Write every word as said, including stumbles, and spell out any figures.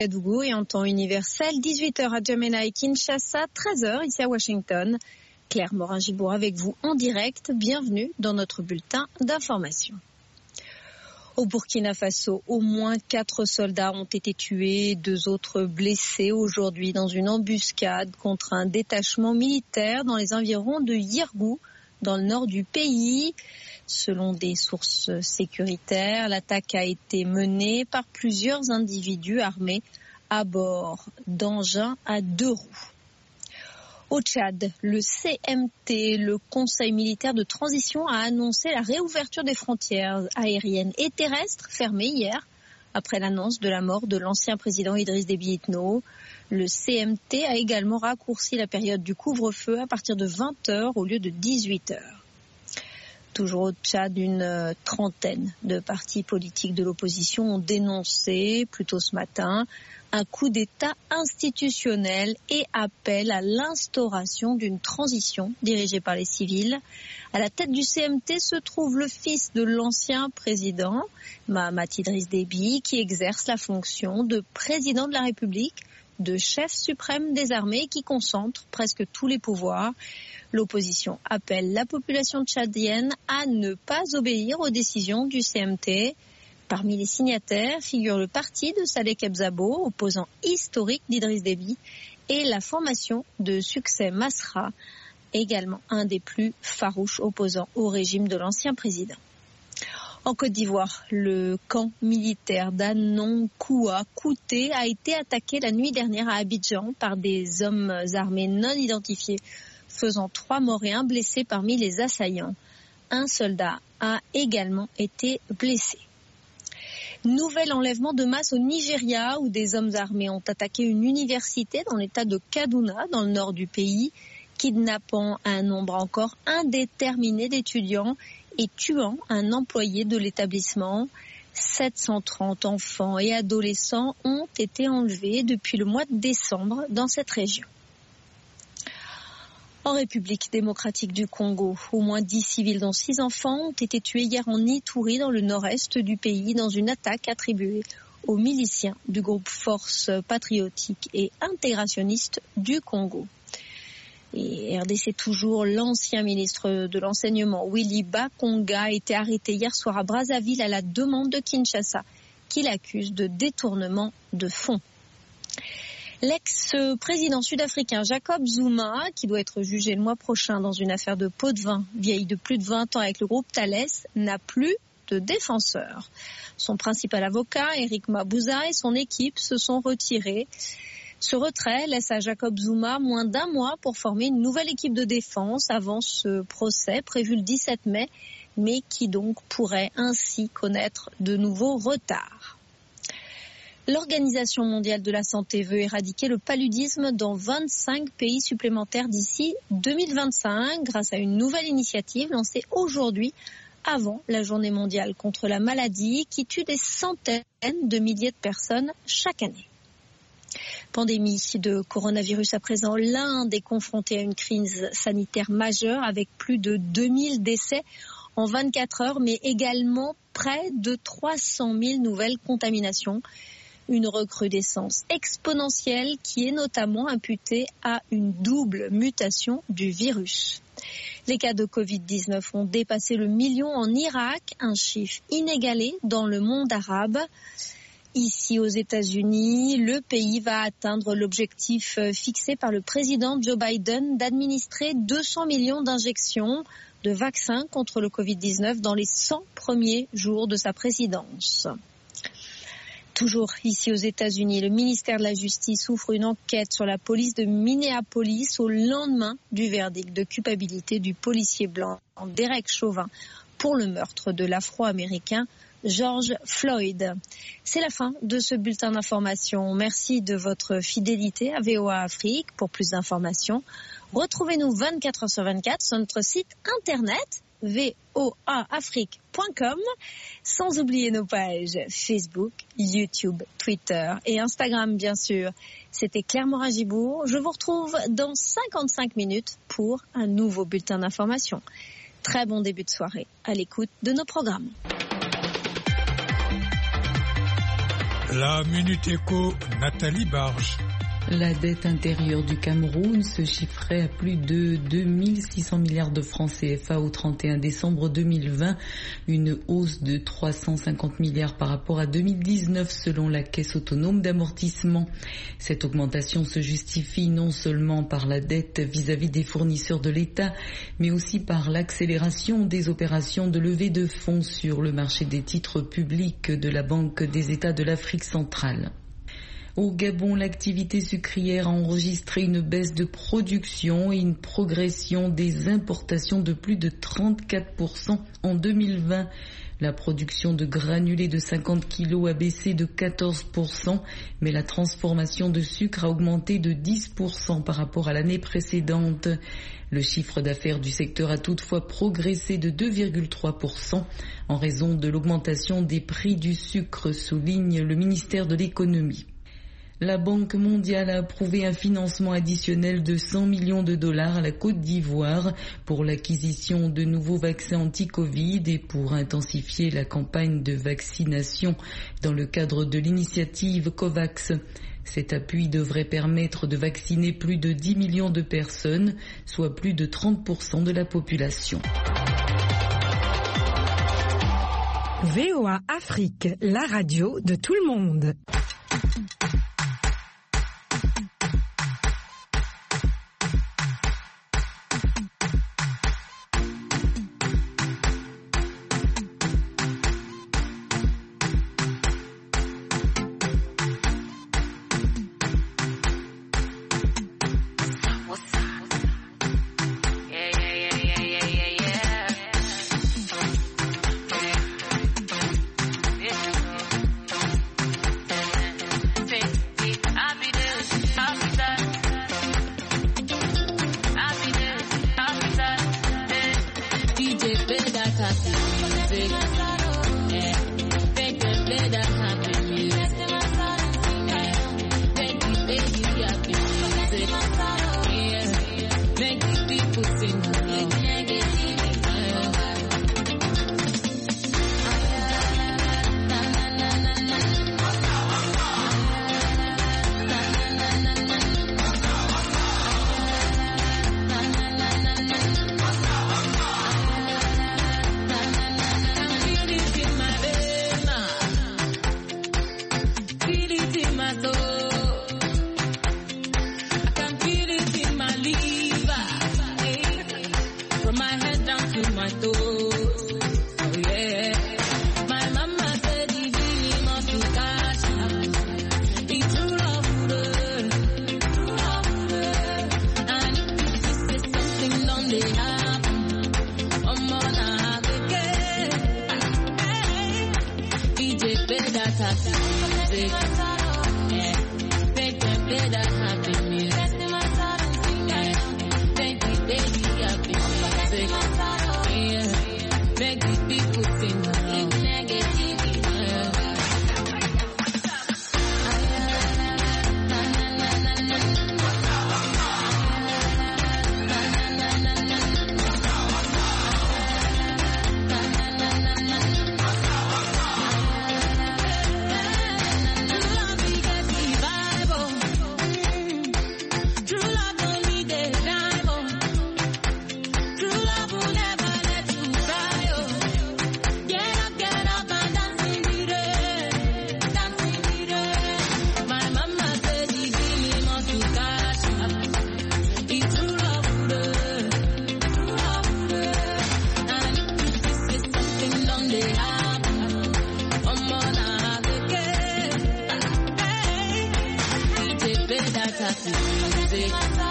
Ouagadougou et en temps universel, dix-huit heures à Djamena et Kinshasa, treize heures ici à Washington. Claire Morin-Gibour avec vous en direct. Bienvenue dans notre bulletin d'information. Au Burkina Faso, au moins quatre soldats ont été tués, deux autres blessés aujourd'hui dans une embuscade contre un détachement militaire dans les environs de Yirgou, dans le nord du pays. Selon des sources sécuritaires, l'attaque a été menée par plusieurs individus armés à bord d'engins à deux roues. Au Tchad, le C M T, le Conseil militaire de transition, a annoncé la réouverture des frontières aériennes et terrestres fermées hier après l'annonce de la mort de l'ancien président Idriss Déby Itno. Le C M T a également raccourci la période du couvre-feu à partir de vingt heures au lieu de dix-huit heures. Toujours au Tchad, une trentaine de partis politiques de l'opposition ont dénoncé, plus tôt ce matin, un coup d'État institutionnel et appellent à l'instauration d'une transition dirigée par les civils. À la tête du C M T se trouve le fils de l'ancien président, Mahamat Idriss Déby, qui exerce la fonction de président de la République, de chef suprême des armées, qui concentre presque tous les pouvoirs. L'opposition appelle la population tchadienne à ne pas obéir aux décisions du C M T. Parmi les signataires figure le parti de Saleh Kebzabo, opposant historique d'Idriss Déby, et la formation de Succès Masra, également un des plus farouches opposants au régime de l'ancien président. En Côte d'Ivoire, le camp militaire d'Anonkoua Kouté a été attaqué la nuit dernière à Abidjan par des hommes armés non identifiés, faisant trois morts et un blessé parmi les assaillants. Un soldat a également été blessé. Nouvel enlèvement de masse au Nigeria, où des hommes armés ont attaqué une université dans l'état de Kaduna, dans le nord du pays, kidnappant un nombre encore indéterminé d'étudiants et tuant un employé de l'établissement. sept cent trente enfants et adolescents ont été enlevés depuis le mois de décembre dans cette région. En République démocratique du Congo, au moins dix civils dont six enfants ont été tués hier en Ituri dans le nord-est du pays dans une attaque attribuée aux miliciens du groupe Force patriotique et intégrationniste du Congo. Et R D C toujours, l'ancien ministre de l'enseignement Willy Bakonga a été arrêté hier soir à Brazzaville à la demande de Kinshasa, qui l'accuse de détournement de fonds. L'ex-président sud-africain Jacob Zuma, qui doit être jugé le mois prochain dans une affaire de pot de vin vieille de plus de vingt ans avec le groupe Thales, n'a plus de défenseur. Son principal avocat, Eric Mabouza, et son équipe se sont retirés. Ce retrait laisse à Jacob Zuma moins d'un mois pour former une nouvelle équipe de défense avant ce procès prévu le dix-sept mai, mais qui donc pourrait ainsi connaître de nouveaux retards. L'Organisation mondiale de la santé veut éradiquer le paludisme dans vingt-cinq pays supplémentaires d'ici deux mille vingt-cinq grâce à une nouvelle initiative lancée aujourd'hui avant la journée mondiale contre la maladie qui tue des centaines de milliers de personnes chaque année. Pandémie de coronavirus à présent, l'Inde est confrontée à une crise sanitaire majeure avec plus de deux mille décès en vingt-quatre heures, mais également près de trois cent mille nouvelles contaminations. Une recrudescence exponentielle qui est notamment imputée à une double mutation du virus. Les cas de covid dix-neuf ont dépassé le million en Irak, un chiffre inégalé dans le monde arabe. Ici aux États-Unis, le pays va atteindre l'objectif fixé par le président Joe Biden d'administrer deux cents millions d'injections de vaccins contre le covid dix-neuf dans les cent premiers jours de sa présidence. Toujours ici aux États-Unis, le ministère de la Justice ouvre une enquête sur la police de Minneapolis au lendemain du verdict de culpabilité du policier blanc Derek Chauvin pour le meurtre de l'Afro-Américain George Floyd. C'est la fin de ce bulletin d'information. Merci de votre fidélité à V O A Afrique. Pour plus d'informations, retrouvez-nous vingt-quatre heures sur vingt-quatre sur notre site internet v o a afrique point com, sans oublier nos pages Facebook, YouTube, Twitter et Instagram bien sûr. C'était Claire Morin-Gibour. Je vous retrouve dans cinquante-cinq minutes pour un nouveau bulletin d'information. Très bon début de soirée à l'écoute de nos programmes. La Minute Éco, Nathalie Barge. La dette intérieure du Cameroun se chiffrait à plus de deux mille six cents milliards de francs C F A au trente et un décembre deux mille vingt, une hausse de trois cent cinquante milliards par rapport à deux mille dix-neuf selon la Caisse autonome d'amortissement. Cette augmentation se justifie non seulement par la dette vis-à-vis des fournisseurs de l'État, mais aussi par l'accélération des opérations de levée de fonds sur le marché des titres publics de la Banque des États de l'Afrique centrale. Au Gabon, l'activité sucrière a enregistré une baisse de production et une progression des importations de plus de trente-quatre pour cent en deux mille vingt. La production de granulés de cinquante kilos a baissé de quatorze pour cent, mais la transformation de sucre a augmenté de dix pour cent par rapport à l'année précédente. Le chiffre d'affaires du secteur a toutefois progressé de deux virgule trois pour cent en raison de l'augmentation des prix du sucre, souligne le ministère de l'économie. La Banque mondiale a approuvé un financement additionnel de cent millions de dollars à la Côte d'Ivoire pour l'acquisition de nouveaux vaccins anti-Covid et pour intensifier la campagne de vaccination dans le cadre de l'initiative COVAX. Cet appui devrait permettre de vacciner plus de dix millions de personnes, soit plus de trente pour cent de la population. V O A Afrique, la radio de tout le monde. Music.